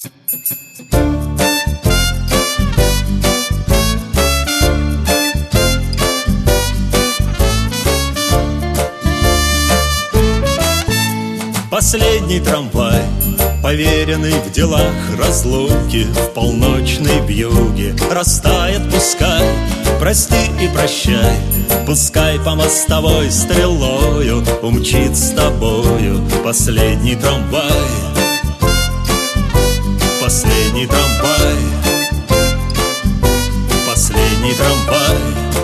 Последний трамвай, поверенный в делах разлуки, в полночной вьюге растает, пускай, прости и прощай. Пускай по мостовой стрелою умчит с тобою последний трамвай. Последний трамвай, последний трамвай,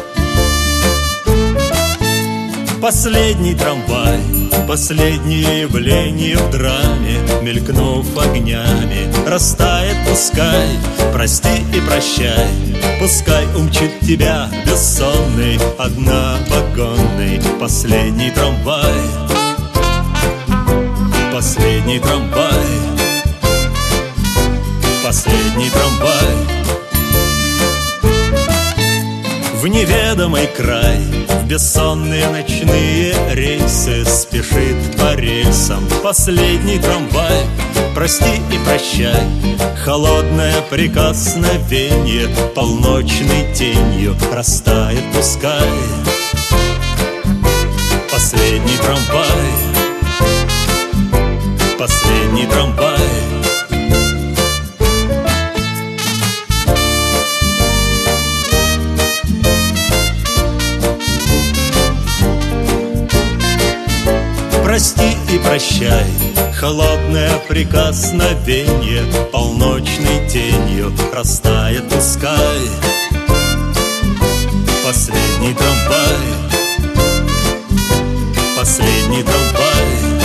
последний трамвай. Последнее явление в драме, мелькнув огнями, растает, пускай, прости и прощай. Пускай умчит тебя бессонный, одновагонный последний трамвай. Последний трамвай, последний трамвай. В неведомый край, в бессонные ночные рейсы спешит по рельсам последний трамвай. Прости и прощай, холодное прикосновение полночной тенью растает, пускай. Последний трамвай, последний трамвай. Прости и прощай, холодное прикосновение полночной тенью растает, пускай. Последний трамвай, последний трамвай.